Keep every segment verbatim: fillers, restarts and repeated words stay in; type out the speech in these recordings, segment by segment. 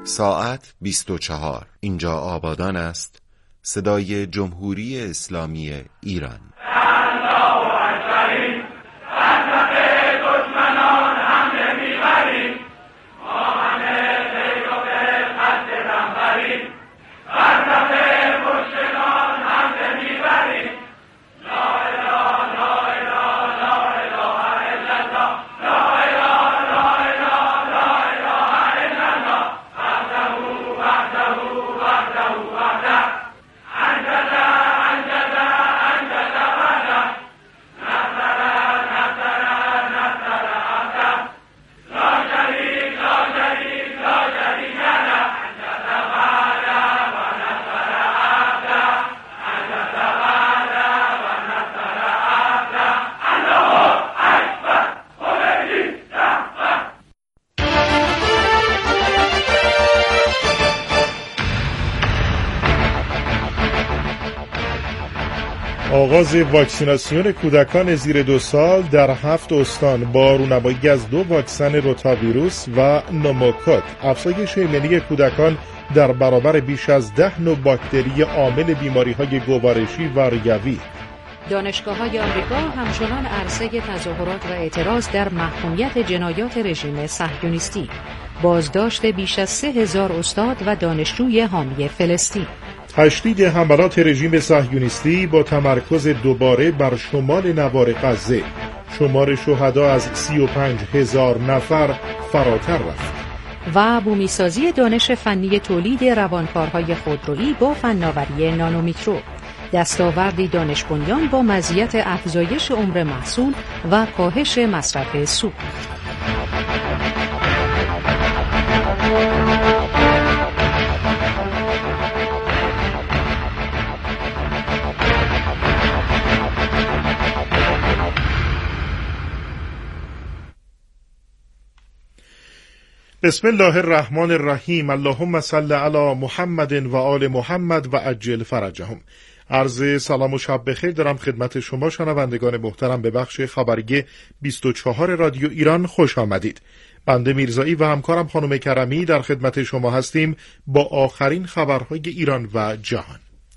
ساعت بیست و چهار. اینجا آبادان است. صدای جمهوری اسلامی ایران. آغاز واکسیناسیون کودکان زیر دو سال در هفت استان با رونمایی از دو واکسن روتاویروس و نوموکوک. افزایش ایمنی کودکان در برابر بیش از ده نوع باکتری عامل بیماری‌های گوارشی و ریوی. دانشگاه‌های آمریکا همچنان عرصه تظاهرات و اعتراض در محکومیت جنایات رژیم صهیونیستی. بازداشت بیش از سه هزار استاد و دانشجوی حامی فلسطین. تشدید حملات رژیم صهیونیستی با تمرکز دوباره بر شمال نوار غزه. شمار شهدا از سی و پنج هزار نفر فراتر رفت. و بومیسازی دانش فنی تولید روانکارهای خودرویی با فناوری نانومیکرو. دستاوردی دانش بنیان با مزیت افزایش عمر محصول و کاهش مصرف سوخت. بسم الله الرحمن الرحیم. اللهم صل علی محمد و آل محمد و عجل فرجهم. عرض سلام و شب بخیر دارم خدمت شما شنوندگان محترم به بخش خبری بیست و چهار رادیو ایران. خوش آمدید. بنده میرزایی و همکارم خانم کرمی در خدمت شما هستیم با آخرین خبرهای ایران و جهان.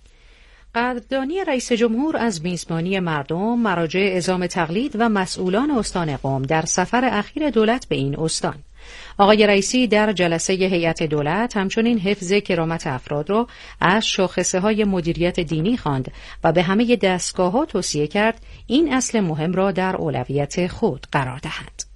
قدردانی رئیس جمهور از میزبانی مردم، مراجع اعزام تقلید و مسئولان استان قم در سفر اخیر دولت به این استان. آقای رئیسی در جلسه هیئت دولت همچنین حفظ کرامت افراد را از شاخصه‌های مدیریت دینی خواند و به همه دستگاه‌ها توصیه کرد این اصل مهم را در اولویت خود قرار دهند.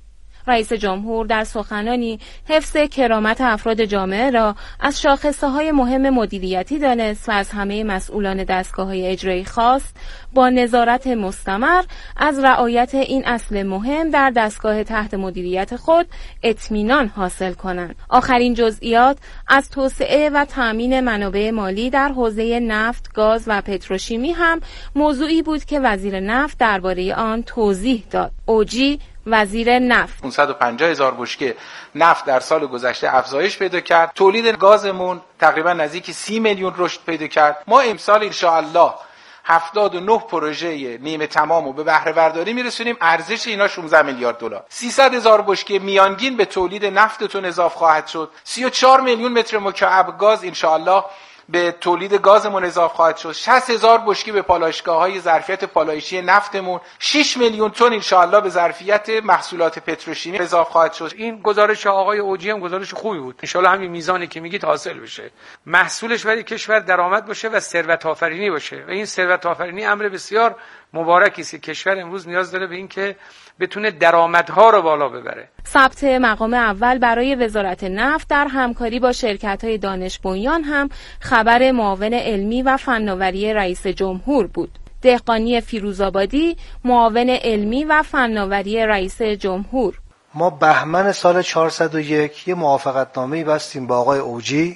رئیس جمهور در سخنانی حفظ کرامت افراد جامعه را از شاخصه‌های مهم مدیریتی دانست و از همه مسئولان دستگاه‌های اجرایی خواست با نظارت مستمر از رعایت این اصل مهم در دستگاه تحت مدیریت خود اطمینان حاصل کنند. آخرین جزئیات از توسعه و تأمین منابع مالی در حوزه نفت، گاز و پتروشیمی هم موضوعی بود که وزیر نفت درباره آن توضیح داد. اوجی وزیر نفت: پانصد و پنجاه هزار بشکه نفت در سال گذشته افزایش پیدا کرد. تولید گازمون تقریبا نزدیک سی میلیون رشد پیدا کرد. ما امسال ان شاء الله هفتاد و نه پروژه نیمه تمام رو به بهره برداری میرسونیم. ارزش اینا شانزده میلیارد دلار. سیصد هزار بشکه میانگین به تولید نفتتون اضافه خواهد شد. سی و چهار میلیون متر مکعب گاز ان شاء الله به تولید گازمون اضافه خواهد شد. شصت هزار بشکه به پالایشگاه‌های ظرفیت پالایشی نفتمون، شش میلیون تن ان شاء الله به ظرفیت محصولات پتروشیمی اضافه خواهد شد. این گزارش آقای اوجی هم گزارش خوبی بود. ان شاء الله همین میزانی که میگید حاصل بشه. محصولش برای کشور درآمد باشه و ثروت آفرینی باشه. و این ثروت آفرینی امر بسیار مبارکی است که کشور امروز نیاز داره به این که بتونه درآمدها رو بالا ببره. ثبت مقام اول برای وزارت نفت در همکاری با شرکت‌های دانش بنیان هم خبر معاون علمی و فناوری رئیس جمهور بود. دهقانی فیروزآبادی معاون علمی و فناوری رئیس جمهور: ما بهمن سال چهارصد و یک یه موافقتنامه‌ای بستیم با آقای اوجی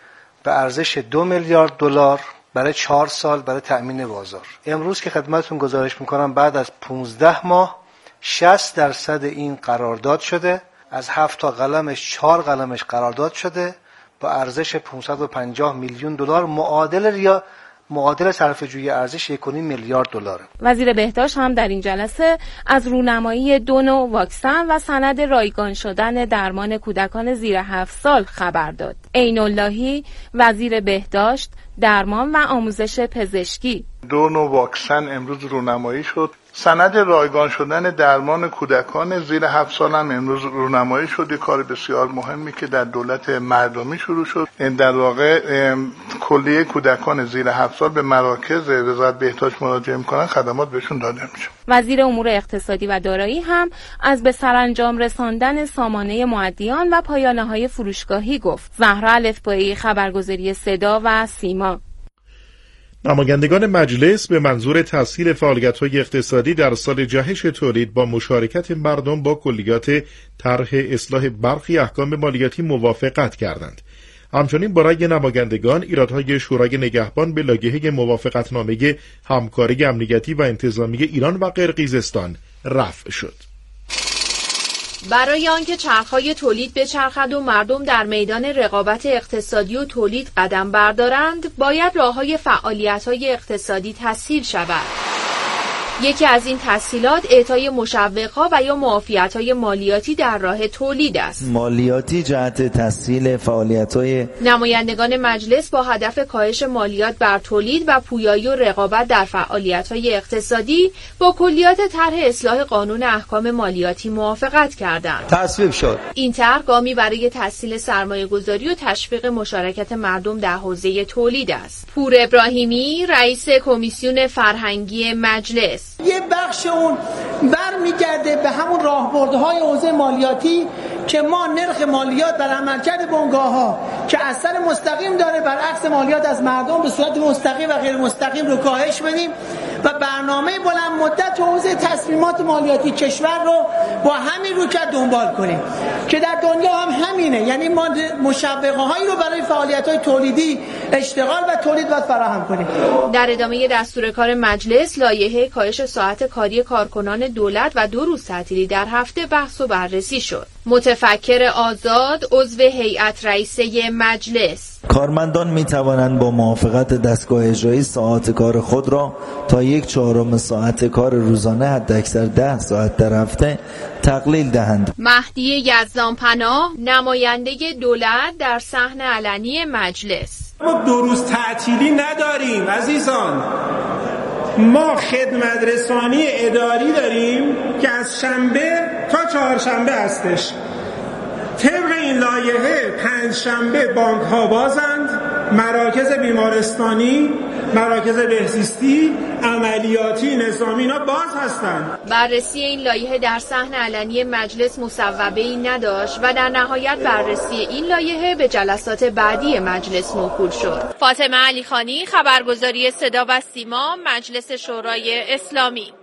به ارزش دو میلیارد دلار برای چهار سال برای تأمین بازار. امروز که خدمتتون گزارش میکنم بعد از پانزده ماه شصت درصد این قرارداد شده. از هفت تا قلمش چهار قلمش قرارداد شده با ارزش پانصد و پنجاه میلیون دلار، معادل ریا معادل صرفه‌جویی ارزش یک و نیم میلیارد دلار. وزیر بهداشت هم در این جلسه از رونمایی دو نوع واکسن و سند رایگان شدن درمان کودکان زیر هفت سال خبر داد. عین اللهی وزیر بهداشت، درمان و آموزش پزشکی: دو نوع واکسن امروز رونمایی شد. سند رایگان شدن درمان کودکان زیر هفت سال هم امروز رونمایی شد. یک کار بسیار مهمی که در دولت مردمی شروع شد. در واقع کلیه کودکان زیر هفت سال به مراکز وزارت بهداشت مراجعه می‌کنن، خدمات بهشون داده میشه. وزیر امور اقتصادی و دارایی هم از به سرانجام رساندن سامانه مؤدیان و پایانه‌های فروشگاهی گفت. زهرا الفبایی، خبرگزاری صدا و سیما. نمایندگان مجلس به منظور تسهیل فعالیت‌های اقتصادی در سال جهش تولید با مشارکت مردم با کلیات طرح اصلاح برخی احکام مالیاتی موافقت کردند. همچنین با رأی نمایندگان ایرادهای شورای نگهبان به لایحه موافقتنامه همکاری امنیتی و انتظامی ایران و قرقیزستان رفع شد. برای آنکه چرخهای تولید بچرخد و مردم در میدان رقابت اقتصادی و تولید قدم بردارند، باید راه‌های فعالیت‌های اقتصادی تسهیل شود. یکی از این تسهیلات اعطای مشوق‌ها و یا معافیت‌های مالیاتی در راه تولید است. مالیاتی جهت تسهیل فعالیت‌های نمایندگان مجلس با هدف کاهش مالیات بر تولید و پویایی و رقابت در فعالیت‌های اقتصادی با کلیات طرح اصلاح قانون احکام مالیاتی موافقت کردند. تصویب شد. این طرح گامی برای تسهیل سرمایه‌گذاری و تشویق مشارکت مردم در حوزه تولید است. پور ابراهیمی، رئیس کمیسیون فرهنگی مجلس: یه بخش اون برمیگرده به همون راهبردهای حوزه مالیاتی که ما نرخ مالیات بر عملکرد بنگاه‌ها که اثر مستقیم داره بر عکس مالیات از مردم به صورت مستقیم و غیر مستقیم رو کاهش بدیم و برنامه بلند مدت حوزه تصمیمات مالیاتی کشور رو با همین رویکرد دنبال کنیم که در دنیا هم همینه. یعنی ما مشوقه‌هایی رو برای فعالیت‌های تولیدی، اشتغال و تولید باید فراهم کنیم. در ادامه دستور کار مجلس، لایحه کاهش ساعت کاری کارکنان دولت و دو روز تعطیلی در هفته بحث و بررسی شد. متفکر آزاد، عضو هیئت رئیسه مجلس: کارمندان می توانند با موافقت دستگاه اجرایی ساعات کار خود را تا یک چهارم ساعت کار روزانه حداکثر ده ساعت در هفته تقلیل دهند. مهدی یزدانپناه، نماینده دولت در صحن علنی مجلس: ما دو روز تعطیلی نداریم عزیزان. ما خدمت رسانی اداری داریم که از شنبه تا چهارشنبه هستش. طبق این لایحه پنج شنبه بانک ها بازند، مراکز بیمارستانی، مراکز بهزیستی، عملیاتی، نظامی اینا باز هستند. بررسی این لایحه در صحن علنی مجلس مصوبه‌ای نداشت و در نهایت بررسی این لایحه به جلسات بعدی مجلس موکول شد. فاطمه علیخانی، خبرگزاری صدا و سیما، مجلس شورای اسلامی.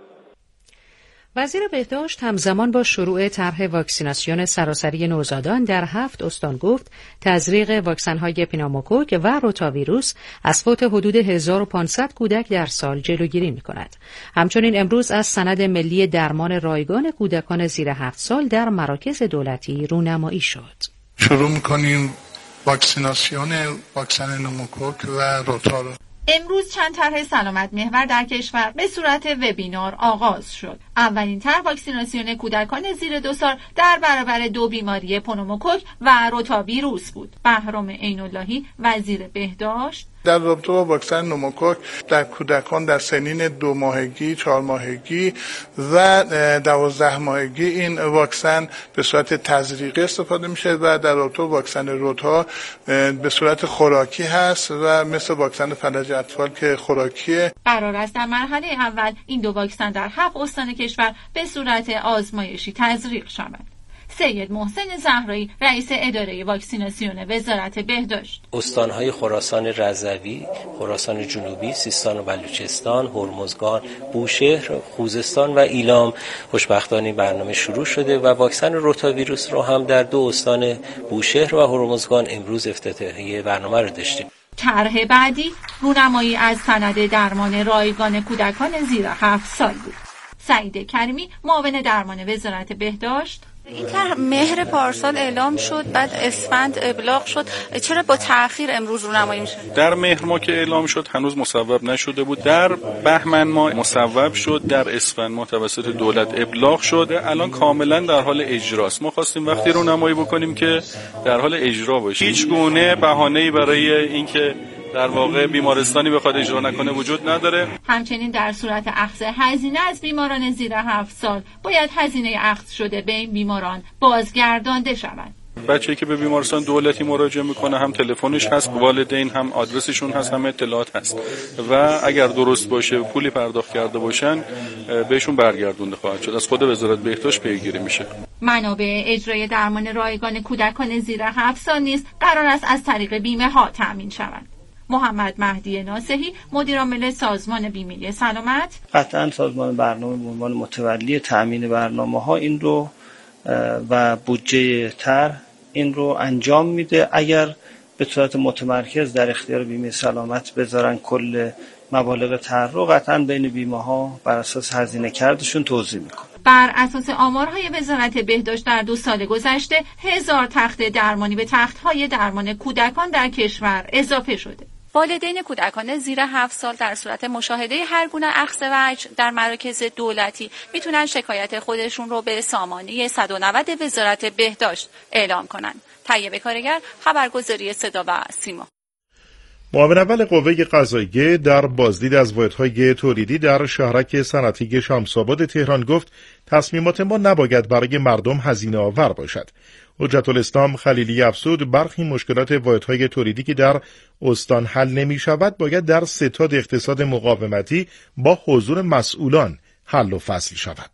وزیر بهداشت همزمان با شروع طرح واکسیناسیون سراسری نوزادان در هفت استان گفت تزریق واکسن‌های پنوموکوک و روتاویروس از فوت حدود هزار و پانصد کودک در سال جلوگیری می‌کند. همچنین امروز از سند ملی درمان رایگان کودکان زیر هفت سال در مراکز دولتی رونمایی شد. شروع می‌کنیم واکسیناسیون واکسن نوموکوک و روتا. امروز چند طرح سلامت محور در کشور به صورت وبینار آغاز شد. اولین طرح واکسیناسیون کودکان زیر دو سال در برابر دو بیماری پنوموکوک و روتاویروس بود. بهرام عین اللهی، وزیر بهداشت: در رابطه با واکسن نوموکوک در کودکان در سنین دو ماهگی، چهار ماهگی و دوازده ماهگی این واکسن به صورت تزریقی استفاده میشه و در رابطه با واکسن روتا به صورت خوراکی هست و مثل واکسن فلج اطفال که خوراکیه. قرار است در مرحله اول این دو واکسن در هفت استان کشور به صورت آزمایشی تزریق شود. سید محسن زهرایی، رئیس اداره واکسیناسیون وزارت بهداشت: استان‌های خراسان رضوی، خراسان جنوبی، سیستان و بلوچستان، هرمزگان، بوشهر، خوزستان و ایلام خوشبختانه برنامه شروع شده و واکسن روتاویروس رو هم در دو استان بوشهر و هرمزگان امروز افتتاحیه برنامه رو داشتیم. طرح بعدی رونمایی از سند درمان رایگان کودکان زیر هفت سال بود. سعید کریمی، معاون درمان وزارت بهداشت: این طرح مهر پارسال اعلام شد، بعد اسفند ابلاغ شد، چرا با تأخیر امروز رونمایی میشه؟ در مهر ماه که اعلام شد هنوز مصوب نشده بود، در بهمن ماه مصوب شد، در اسفند ماه توسط دولت ابلاغ شده، الان کاملا در حال اجراست. ما خواستیم وقتی رونمایی بکنیم که در حال اجرا باشه. هیچ گونه بهانه‌ای برای اینکه در واقع بیمارستانی بخواد اجرا نکنه وجود نداره. همچنین در صورت اخذ هزینه از بیماران زیر هفت سال باید هزینه اخذ شده به این بیماران بازگردانده شود. بچه‌ای که به بیمارستان دولتی مراجعه میکنه هم تلفنش هست، والدین هم آدرسشون هست، هم اطلاعات هست و اگر درست باشه پولی پرداخت کرده باشن بهشون برگردونده خواهد شد. از خود وزارت بهداشت پیگیری میشه. منابع اجرای درمان رایگان کودکان زیر هفت سال نیز قرار است از طریق بیمه ها تامین شود. محمد مهدی ناصحی، مدیر عامل سازمان بیمه سلامت: قطعا سازمان برنامه به عنوان متولی تامین برنامه‌ها این رو و بودجه طرح این رو انجام میده. اگر به صورت متمرکز در اختیار بیمه سلامت بذارن کل مبالغ طرح رو، قطعا بین بیمه ها بر اساس هزینه کردشون توزیع میکنه. بر اساس آمارهای وزارت بهداشت در دو سال گذشته هزار تخت درمانی به تخت‌های درمان کودکان در کشور اضافه شده. والدین کودکان زیر هفت سال در صورت مشاهده هر گونه اخذ وجه در مراکز دولتی میتونن شکایت خودشون رو به سامانه صد و نود وزارت بهداشت اعلام کنن. طیبه کارگر، خبرگزاری صدا و سیما. معاون اول قوه قضاییه در بازدید از واحدهای تولیدی در شهرک صنعتی شمس‌آباد تهران گفت تصمیمات ما نباید برای مردم هزینه آور باشد. حجت الاسلام خلیلی افزود برخی مشکلات واحدهای تولیدی که در استان حل نمی شود باید در ستاد اقتصاد مقاومتی با حضور مسئولان حل و فصل شود.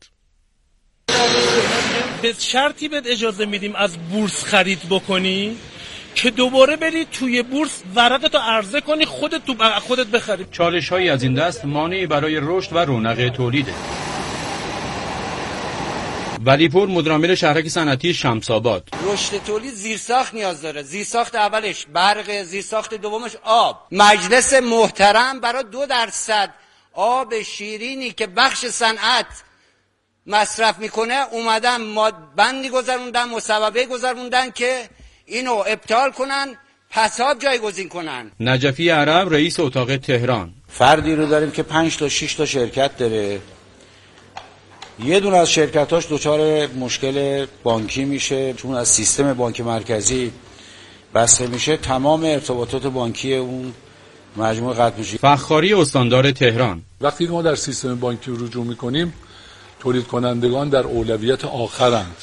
به شرطی بهت اجازه میدیم از بورس خرید بکنی که دوباره بری توی بورس ورقتو عرضه کنی، خودت تو خودت بخری. چالش هایی از این دست مانعی برای رشد و رونق تولیده. ولیپور، مدیر عامل شهرک صنعتی شمس‌آباد: رشد تولید زیرساخت نیاز داره. زیرساخت اولش برق، زیرساخت دومش آب. مجلس محترم برای دو درصد آب شیرینی که بخش صنعت مصرف میکنه اومدن بندی گذروندن، مصوبه گذروندن که اینو ابطال کنن، پساب جایگزین کنن. نجفی عرب، رئیس اتاق تهران: فردی رو داریم که پنج تا شش تا شرکت داره، یه دونه از شرکتاش دچار مشکل بانکی میشه چون از سیستم بانک مرکزی بسته میشه، تمام ارتباطات بانکی اون مجموعه قطع میشه. فخاری، استاندار تهران: وقتی ما در سیستم بانکی رجوع میکنیم تولید کنندگان در اولویت آخرند.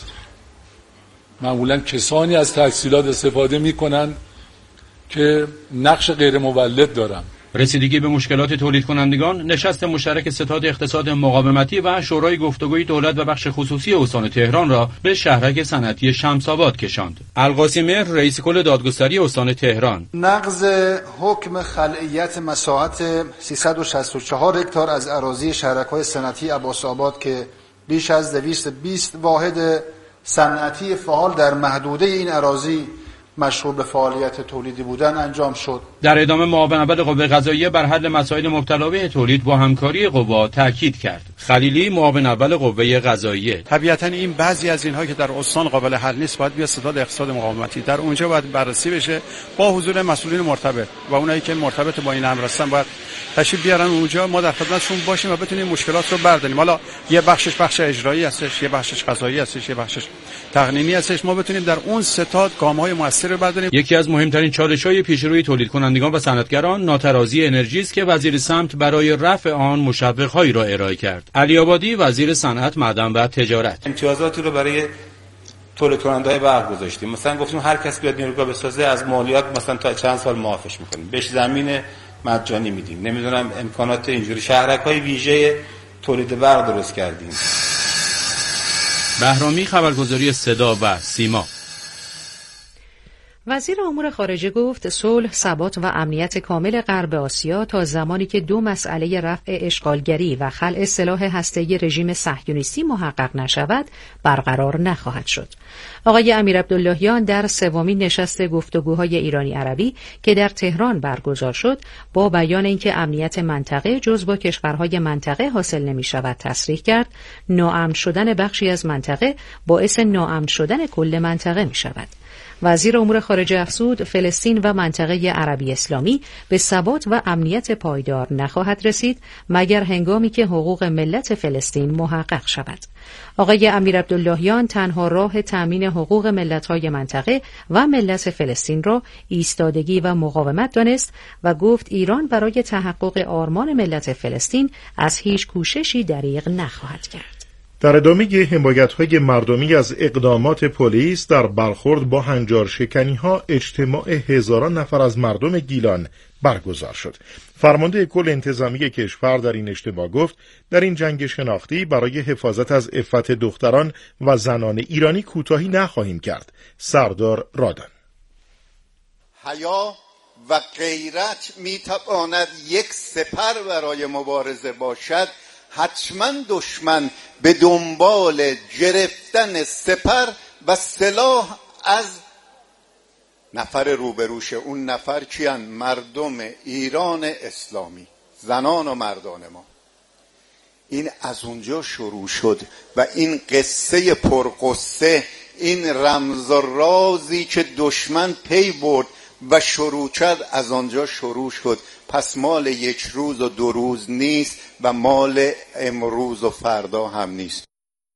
معمولا کسانی از تحصیلات استفاده میکنن که نقش غیر مولد دارن. رسیدگی به مشکلات تولید کنندگان، نشست مشترک ستاد اقتصاد مقاومتی و شورای گفتگوی دولت و بخش خصوصی استان تهران را به شهرک صنعتی شمس‌آباد کشاند. القاسی مهر، رئیس کل دادگستری استان تهران: نقض حکم خلعیت مساحت سیصد و شصت و چهار هکتار از اراضی شهرک‌های صنعتی عباس‌آباد که بیش از دویست و بیست واحد صنعتی فعال در محدوده این اراضی مشغول به فعالیت تولیدی بودن انجام شد. در ادامه معاون اول قوه قضاییه بر حل مسائل مبتلا به تولید با همکاری قوا تاکید کرد. خلیلی، معاون اول قوه قضاییه: طبیعتاً این بعضی از اینها که در استان قابل حل نیست باید بیا ستاد اقتصاد مقاومتی، در اونجا باید بررسی بشه با حضور مسئولین مرتبط و اونایی که مرتبط با این امر هستن باید تشریف بیارن اونجا، ما در خدمتشون باشیم و بتونیم مشکلات رو برداریم. حالا یه بخشش بخش اجرایی هستش، یه بخشش قضایی هستش، یه بخشش تقنینی هستش، ما بتونیم در اون ستاد گام‌های مؤثر رو برداریم. یکی از مهمترین چالش‌های پیشروی تولید کنندگان و صنعتگران ناترازی انرژی است که وزیر سمت برای رفع آن مشوق‌هایی را ارائه کرد. علی آبادی، وزیر صنعت، معدن و تجارت: امتیازاتی رو برای تولید کننده‌های برق گذاشتیم. مثلا گفتیم هر کس بیاد نیروگاه بسازه از مالیات مثلا تا چند سال معافش می‌کنیم، بهش زمین مجانی میدیم، نمیدونم امکانات اینجوری شهرک‌های ویژه تولید برق درست کردیم. بهرامی، خبرگزاری صدا و سیما: وزیر امور خارجه گفت صلح، ثبات و امنیت کامل غرب آسیا تا زمانی که دو مسئله رفع اشغالگری و خلع سلاح هسته‌ای رژیم صهیونیستی محقق نشود، برقرار نخواهد شد. آقای امیر عبداللهیان در سومین نشست گفتگوهای ایرانی عربی که در تهران برگزار شد، با بیان اینکه امنیت منطقه جز با کشورهای منطقه حاصل نمی‌شود تصریح کرد، ناامن شدن بخشی از منطقه باعث ناامن شدن کل منطقه می‌شود. وزیر امور خارجه افزود فلسطین و منطقه عربی اسلامی به ثبات و امنیت پایدار نخواهد رسید مگر هنگامی که حقوق ملت فلسطین محقق شود. آقای امیر عبداللهیان تنها راه تأمین حقوق ملت‌های منطقه و ملت فلسطین را ایستادگی و مقاومت دانست و گفت ایران برای تحقق آرمان ملت فلسطین از هیچ کوششی دریغ نخواهد کرد. در ادامه حمایت‌های مردمی از اقدامات پلیس در برخورد با هنجار شکنی‌ها، اجتماع هزاران نفر از مردم گیلان برگزار شد. فرمانده کل انتظامی کشور در این اجتماع گفت در این جنگ شناختی برای حفاظت از عفت دختران و زنان ایرانی کوتاهی نخواهیم کرد. سردار رادان: حیا و غیرت میتواند یک سپر برای مبارزه باشد، حتما دشمن به دنبال گرفتن سپر و سلاح از نفر روبروشه. اون نفر کیان؟ مردم ایران اسلامی، زنان و مردان ما. این از اونجا شروع شد و این قصه پرقصه، این رمز و رازی که دشمن پی برد و شروع کرد، از آنجا شروع شد. پس مال یک روز و دو روز نیست و مال امروز و فردا هم نیست.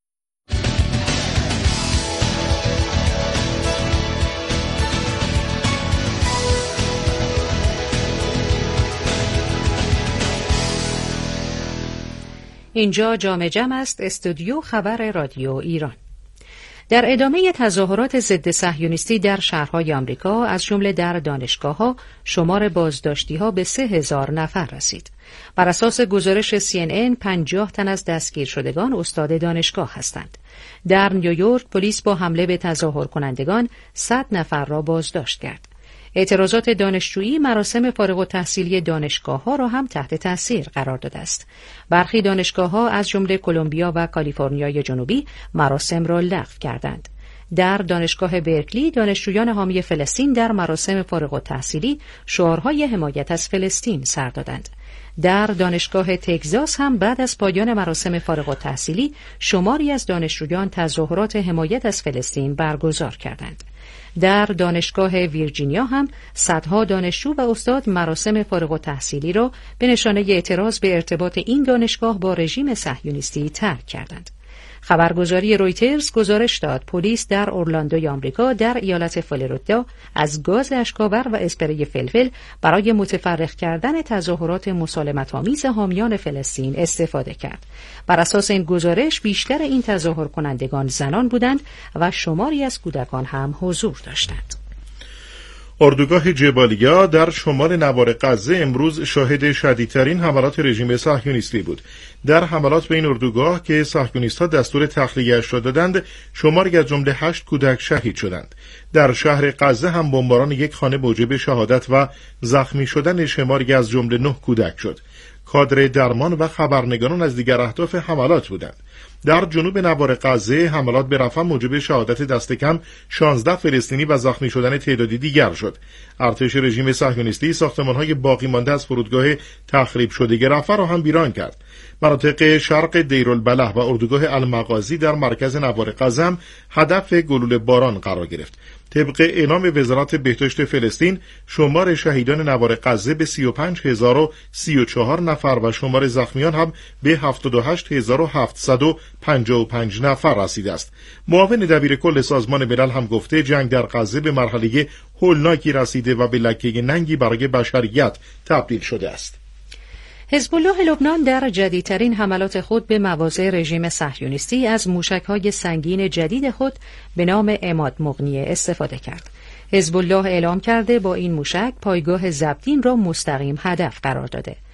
اینجا جام جم است، استودیو خبر رادیو ایران. در ادامه تظاهرات ضد صهیونیستی در شهرهای آمریکا، از جمله در دانشگاه‌ها، شمار بازداشتی‌ها به سه هزار نفر رسید. بر اساس گزارش سی ان ان، پنجاه تن از دستگیر شدگان استاد دانشگاه هستند. در نیویورک، پلیس با حمله به تظاهر کنندگان صد نفر را بازداشت کرد. اعتراضات دانشجویی مراسم فارغ التحصیلی دانشگاه‌ها را هم تحت تاثیر قرار داده است. برخی دانشگاه‌ها از جمله کلمبیا و کالیفرنیای جنوبی مراسم را لغو کردند. در دانشگاه برکلی، دانشجویان حامی فلسطین در مراسم فارغ التحصیلی شعارهای حمایت از فلسطین سر دادند. در دانشگاه تگزاس هم بعد از پایان مراسم فارغ التحصیلی شماری از دانشجویان تظاهرات حمایت از فلسطین برگزار کردند. در دانشگاه ویرجینیا هم صدها دانشجو و استاد مراسم فارغ التحصیلی را به نشانه اعتراض به ارتباط این دانشگاه با رژیم صهیونیستی ترک کردند. خبرگزاری رویترز گزارش داد پلیس در اورلاندوی آمریکا در ایالت فلوریدا از گاز اشک‌آور و اسپری فلفل برای متفرق کردن تظاهرات مسالمت‌آمیز حامیان فلسطین استفاده کرد. بر اساس این گزارش بیشتر این تظاهر کنندگان زنان بودند و شماری از کودکان هم حضور داشتند. اردوگاه جبالیا در شمال نوار غزه امروز شاهد شدیدترین حملات رژیم صهیونیستی بود. در حملات به این اردوگاه که صهیونیست‌ها دستور تخلیه‌اش را دادند، شماری از جمله هشت کودک شهید شدند. در شهر غزه هم بمباران یک خانه موجب شهادت و زخمی شدن شماری از جمله نه کودک شد. کادر درمان و خبرنگاران از دیگر اهداف حملات بودند. در جنوب نوار غزه حملات به رفح موجب شهادت دست کم شانزده فلسطینی و زخمی شدن تعدادی دیگر شد. ارتش رژیم صهیونیستی ساختمان‌های باقی مانده از فرودگاه تخریب شده رفح را هم ویران کرد. مناطق شرق دیرالبلح و اردوگاه المغازی در مرکز نوار غزه هم هدف گلوله باران قرار گرفت. طبق اعلام وزارت بهداشت فلسطین، شمار شهیدان نوار غزه به سی و پنج هزار و سی و چهار نفر و شمار زخمیان هم به هفتاد و هشت هزار و هفتصد و پنجاه و پنج نفر رسیده است. معاون دبیر کل سازمان ملل هم گفته جنگ در غزه به مرحله هولناکی رسیده و به لکه ننگی برای بشریت تبدیل شده است. حزب الله لبنان در جدیدترین حملات خود به مواضع رژیم صهیونیستی از موشک‌های سنگین جدید خود به نام عماد مغنیه استفاده کرد. حزب الله اعلام کرده با این موشک پایگاه زبدین را مستقیم هدف قرار داده.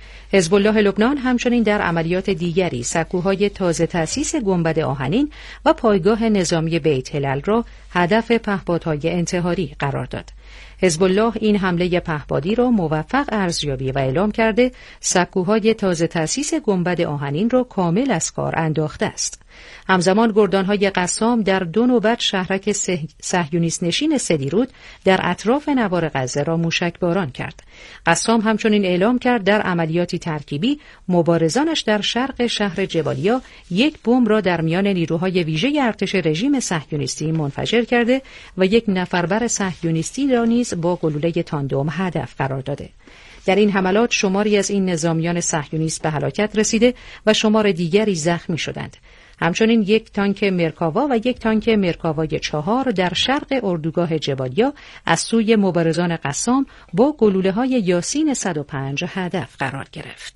حزب الله لبنان همچنین در عملیات دیگری سکوهای تازه تأسیس گنبد آهنین و پایگاه نظامی بیت هلال را هدف پهپادهای انتحاری قرار داد. حزب الله این حمله پهپادی را موفق ارزیابی و اعلام کرده سکوهای تازه تأسیس گنبد آهنین را کامل از کار انداخته است. همزمان گردانهای قسام در دو نوبت شهرک صهیونیست نشین سدیرود در اطراف نوار غزه را موشکباران کرد. قسام همچنین اعلام کرد در عملیاتی ترکیبی مبارزانش در شرق شهر جبالیا یک بمب را در میان نیروهای ویژه ارتش رژیم صهیونیستی منفجر کرده و یک نفربر صهیونیستی را نیز با گلوله تاندوم هدف قرار داده. در این حملات شماری از این نظامیان صهیونیست به هلاکت رسیده و شمار دیگری زخمی شدند. همچنین یک تانک مرکاوا و یک تانک مرکاوای چهار در شرق اردوگاه جبالیا از سوی مبارزان قسام با گلوله‌های یاسین صد و پنج هدف قرار گرفت.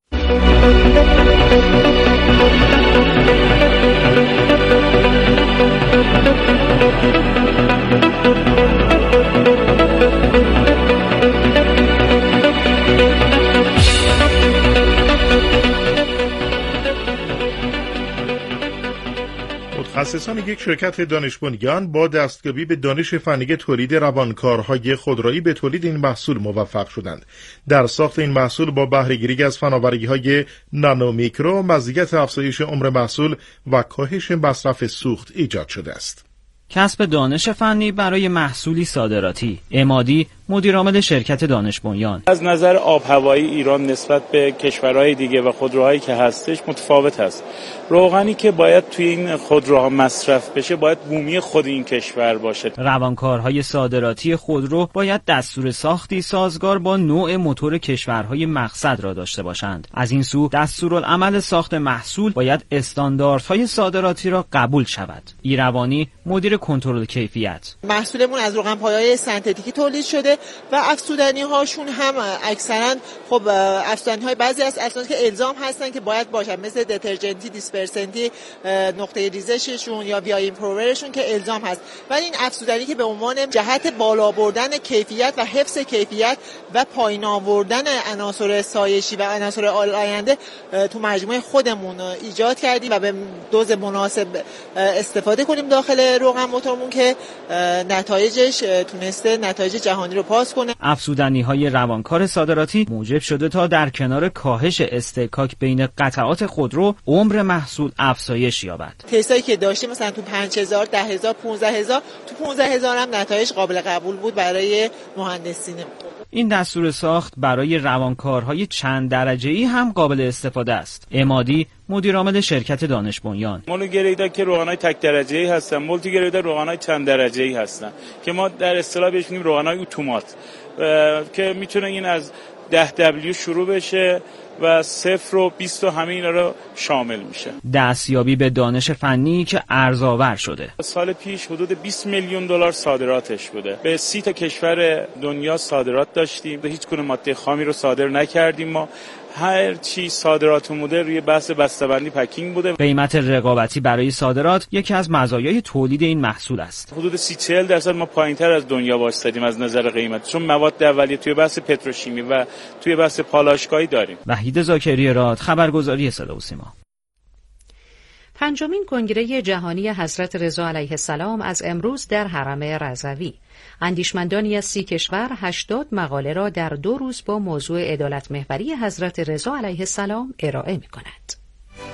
متخصصان یک شرکت دانش بنیان با دستیابی به دانش فنی تولید روانکارهای خودرویی به تولید این محصول موفق شدند. در ساخت این محصول با بهره‌گیری از فناوری‌های نانو میکرو مزیت افزایش عمر محصول و کاهش مصرف سوخت ایجاد شده است. کسب دانش فنی برای محصولی صادراتی. عمادی، مدیرعامل شرکت دانش بنیان: از نظر آب هوایی ایران نسبت به کشورهای دیگه و خودروهایی که هستش متفاوت هست. روغنی که باید توی این خودروها مصرف بشه باید بومی خود این کشور باشه. روانکارهای صادراتی خودرو باید دستور ساختی سازگار با نوع موتور کشورهای مقصد را داشته باشند. از این سو دستورالعمل ساخت محصول باید استانداردهای صادراتی را قبول شود. ایروانی، مدیر کنترل کیفیت: محصولمون از روغن‌پایه‌های سنتتیکی تولید شده و افزودنی هاشون هم اکثرا خب افزودنی های بعضی از افزودنی که الزام هستن که باید باشن، مثل دترجنتی، دیسپرسنتی، نقطه ریزششون یا وی ایمپروورشون که الزام هست. ولی این افزودنی که به عنوان جهت بالا بردن کیفیت و حفظ کیفیت و پایین آوردن عناصر سایشی و عناصر آلاینده تو مجموعه خودمون ایجاد کردیم و به دوز مناسب استفاده کنیم داخل روغن موتورمون که نتایجش تونسته نتایج جهانی رو پاس کنه. افزودنی‌های روانکار صادراتی موجب شده تا در کنار کاهش استحکاک بین قطعات خودرو عمر محصول افزایش یابد. تستایی که داشتیم مثلا تو پنج هزار، ده هزار، پانزده هزار، تو پانزده هزار هم نتایج قابل قبول بود برای مهندسین. این دستور ساخت برای روانکارهای چند درجه‌ای هم قابل استفاده است. عمادی، مدیرعامل شرکت دانش بنیان: مونوگریدا که روغنای تک درجه‌ای هستن، مولتی گریدا روغنای چند درجه‌ای هستن که ما در اصطلاح بهش میگیم روغنای اتومات که میتونه این از ده دبلیو شروع بشه و صفر و بیست و همه اینا رو شامل میشه. دستیابی به دانش فنی که ارزآور شده. سال پیش حدود بیست میلیون دلار صادراتش بوده. به سی تا کشور دنیا صادرات داشتیم. به هیچ گونه ماده خامی رو صادر نکردیم. ما هر چی صادرات بوده روی بحث بسته‌بندی پکینگ بوده. قیمت رقابتی برای صادرات یکی از مزایای تولید این محصول است. حدود سی چهل درصد ما پایینتر از دنیا وایسادیم از نظر قیمت، چون مواد اولیه توی بحث پتروشیمی و توی بحث پالایشگاهی داریم. وحید زاکری راد، خبرگزاری صدا و سیما. پنجمین کنگره جهانی حضرت رضا علیه السلام از امروز در حرم رضوی. اندیشمندانی از سی کشور هشتاد مقاله را در دو روز با موضوع عدالت محوری حضرت رضا علیه السلام ارائه می کند.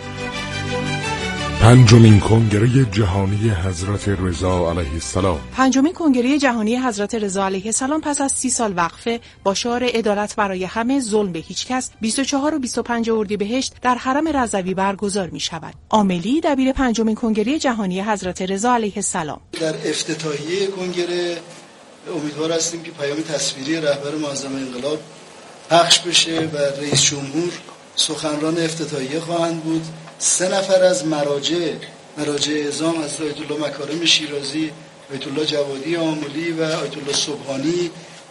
پنجمین کنگره جهانی حضرت رضا علیه السلام. پنجمین کنگره جهانی حضرت رضا علیه السلام پس از سی سال وقفه با شعار عدالت برای همه، ظلم به هیچ کس، بیست و چهار و بیست و پنج اردیبهشت در حرم رضوی برگزار می شود. عاملی دبیر پنجمین کنگره جهانی حضرت رضا علیه السلام: در افتتاحیه کنگره امیدوار هستیم که پیام تصویری رهبر معظم انقلاب پخش بشه و رئیس جمهور سخنران افتتاحیه خواهند بود. سه نفر از مراجع مراجع اعظام حضرت آیت الله مکارم شیرازی، آیت الله جوادی آملی و آیت الله سبحانی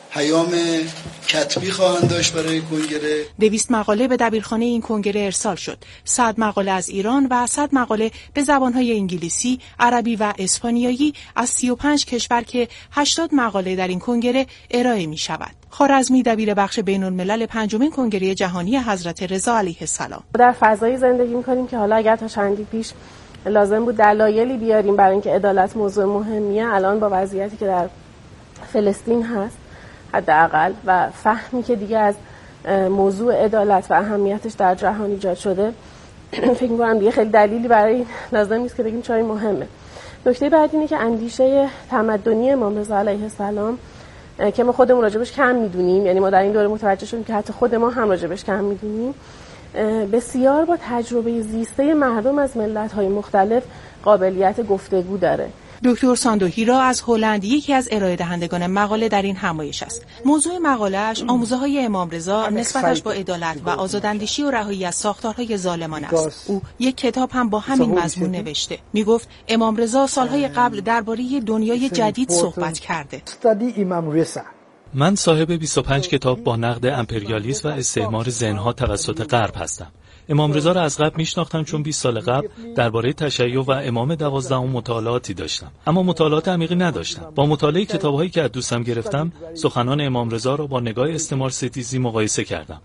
پیام کتبی خواهند داشت برای کنگره. دویست مقاله به دبیرخانه این کنگره ارسال شد. صد مقاله از ایران و صد مقاله به زبانهای انگلیسی، عربی و اسپانیایی از سی و پنج کشور که هشتاد مقاله در این کنگره ارائه می شود. خوارزمی دبیر بخش بین الملل پنجمین کنگره جهانی حضرت رضا علیه السلام. در فضایی زندگی می‌کنیم که حالا اگر تا چندی پیش لازم بود دلایلی بیاریم برای اینکه عدالت موضوع مهمیه، الان با وضعیتی که در فلسطین هست حداقل و فهمی که دیگه از موضوع عدالت و اهمیتش در جهان ایجاد شده، فکر می‌کنم دیگه خیلی دلیلی برای لازم نیست که بگیم چرا این مهمه. نکته بعدی اینه که اندیشه تمدنی امام رضا علیه السلام که ما خودمون راجبش کم میدونیم، یعنی ما در این دوره متوجه شدیم که حتی خود ما هم راجبش کم میدونیم، بسیار با تجربه زیسته مردم از ملت‌های مختلف قابلیت گفتگو داره. دکتر ساندوهیرا از هلند یکی از ارائه دهندگان مقاله در این همایش است. موضوع مقاله‌اش آموزه‌های امام رضا نسبتش با عدالت و آزاداندیشی و رهایی از ساختارهای ظالمانه است. او یک کتاب هم با همین مضمون نوشته. میگفت امام رضا سالهای قبل درباره دنیای جدید صحبت کرده. من صاحب بیست و پنج کتاب با نقد امپریالیسم و استعمار ذهن‌ها توسط غرب هستم. امام رضا را از قبل میشناختم چون بیست سال قبل درباره تشیع و امام دوازدهم مطالعاتی داشتم، اما مطالعات عمیقی نداشتم. با مطالعه کتاب‌هایی که از دوستم گرفتم، سخنان امام رضا را با نگاه استعمار ستیزی مقایسه کردم.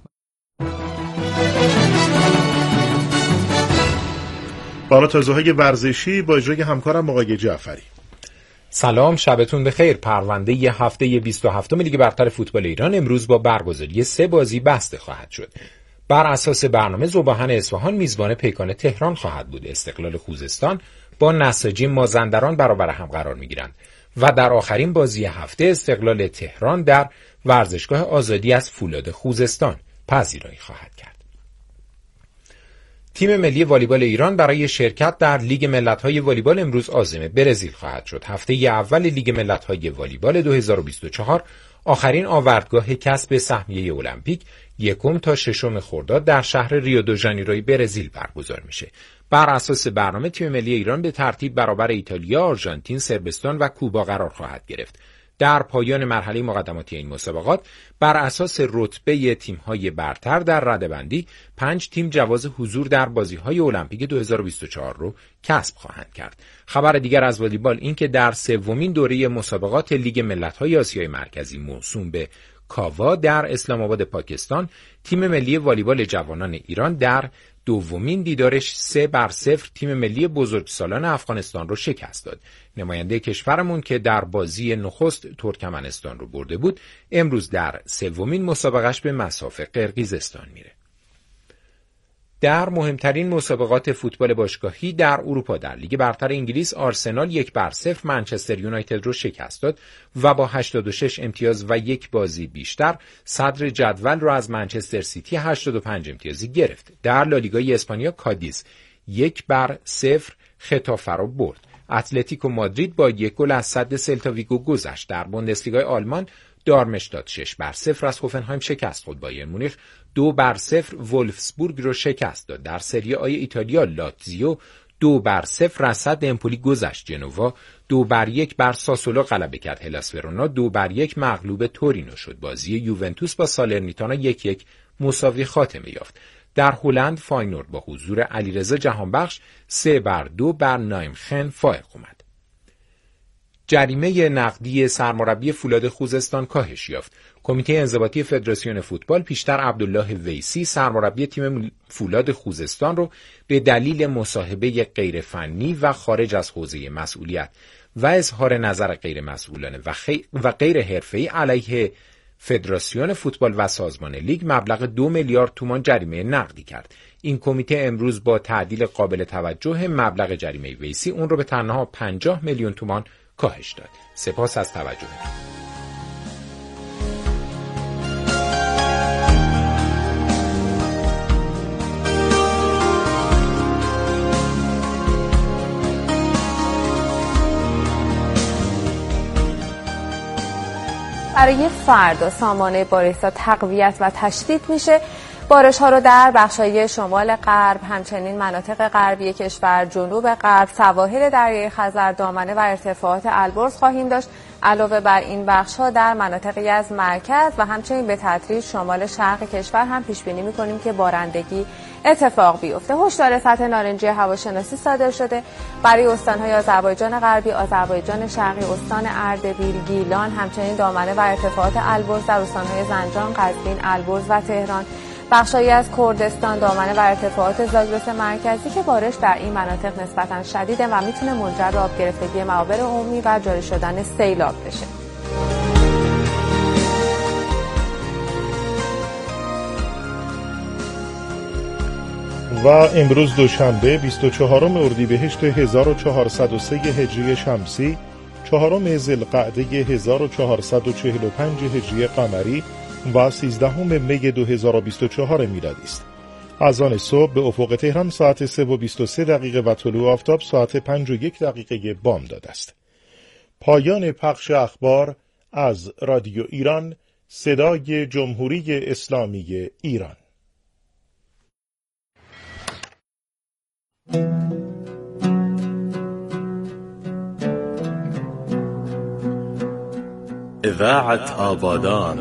بالا تازه‌های ورزشی با اجرای همکارم آقای جعفری. سلام، شبتون بخیر. پرونده ی هفته بیست و هفتم لیگ برتر فوتبال ایران امروز با برگزاری سه بازی بسته خواهد شد. بر اساس برنامه ذوباهن اصفهان میزبان پیکان تهران خواهد بود. استقلال خوزستان با نساجی مازندران برابر هم قرار میگیرند و در آخرین بازی هفته استقلال تهران در ورزشگاه آزادی از فولاد خوزستان پذیرایی خواهد کرد. تیم ملی والیبال ایران برای شرکت در لیگ ملت‌های والیبال امروز عازم برزیل خواهد شد. هفته اول لیگ ملت‌های والیبال دو هزار و بیست و چهار آخرین آوردگاه کسب سهمیه المپیک یکم تا ششم خرداد در شهر ریو دو ژانیروی برزیل برگزار میشه. بر اساس برنامه تیم ملی ایران به ترتیب برابر ایتالیا، آرژانتین، صربستان و کوبا قرار خواهد گرفت. در پایان مرحله مقدماتی این مسابقات بر اساس رتبه تیم‌های برتر در رده‌بندی پنج تیم جواز حضور در بازی‌های المپیک دو هزار و بیست و چهار رو کسب خواهند کرد. خبر دیگر از والیبال این که در سومین دوره مسابقات لیگ ملت‌های آسیای مرکزی موسوم به کاوا در اسلام آباد پاکستان، تیم ملی والیبال جوانان ایران در دومین دیدارش سه بر صفر تیم ملی بزرگسالان افغانستان رو شکست داد. نماینده کشورمون که در بازی نخست ترکمنستان رو برده بود، امروز در سومین مسابقهش به مصاف قرقیزستان میره. در مهمترین مسابقات فوتبال باشگاهی در اروپا در لیگ برتر انگلیس آرسنال یک بر صفر منچستر یونایتد رو شکست داد و با هشتاد و شش امتیاز و یک بازی بیشتر صدر جدول رو از منچستر سیتی هشتاد و پنج امتیازی گرفت. در لالیگای اسپانیا کادیز یک بر صفر خطافه رو برد. اتلتیکو مادرید با یک گل از سد سلتا ویگو گذشت. در بوندسلیگای آلمان دارمشتات شش بر صفر از هوفنهایم شکست خود. بایر مونیخ دو بر صفر ولفسبورگ رو شکست داد. در سری آی ایتالیا لاتزیو دو بر صفر از سد امپولی گذشت. جنوا دو بر یک بر ساسولو غلبه کرد. هلاس ورونا دو بر یک مغلوب تورینو شد. بازی یوونتوس با سالرنیتانا یک یک مساوی خاتمه یافت. در هلند فاینورد با حضور علیرضا جهانبخش سه بر دو بر نایمخن فائق اومد. جریمه نقدی سرمربی فولاد خوزستان کاهش یافت. کمیته انضباطی فدراسیون فوتبال پیشتر عبدالله ویسی سرمربی تیم فولاد خوزستان رو به دلیل مصاحبه غیر فنی و خارج از حوزه مسئولیت و اظهار نظر غیر مسئولانه و, خی... و غیر حرفه‌ای علیه فدراسیون فوتبال و سازمان لیگ مبلغ دو میلیارد تومان جریمه نقدی کرد. این کمیته امروز با تعدیل قابل توجه مبلغ جریمه ویسی اون رو به تنها پنجاه میلیون تومان کاهش داد. سپاس از توجهتون. برای فردا سامانه بارش‌ها تقویت و تشدید میشه. بارش‌ها رو در بخش‌های شمال غرب، همچنین مناطق غربی کشور، جنوب غرب، سواحل دریای خزر، دامنه و ارتفاعات البرز خواهیم داشت. علاوه بر این بخش‌ها در مناطقی از مرکز و همچنین به تدریج شمال شرق کشور هم پیش بینی می‌کنیم که بارندگی اتفاق بیفته. هشدار سطح نارنجی هواشناسی صادر شده برای استان‌های آذربایجان غربی، آذربایجان شرقی، استان اردبیل، گیلان، همچنین دامنه و ارتفاعات البرز در استان‌های زنجان، قزوین، البرز و تهران، بخشایی از کردستان، دامنه و ارتفاعات زاگرس مرکزی که بارش در این مناطق نسبتاً شدیده و میتونه منجر به آب گرفتگی معابر عمومی و جاری شدن سیلاب بشه. و امروز دوشنبه بیست و چهارم اردیبهشت هزار و چهارصد و سه هجری شمسی، چهارم ذوالقعده هزار و چهارصد و چهل و پنج هجری قمری و سیزدهم می دو هزار و بیست و چهار میلادی است. اذان صبح به افق تهران ساعت سه و بیست و سه دقیقه و طلوع آفتاب ساعت پنج و یک دقیقه بامداد است. پایان پخش اخبار از رادیو ایران، صدای جمهوری اسلامی ایران. إذاعة آبادان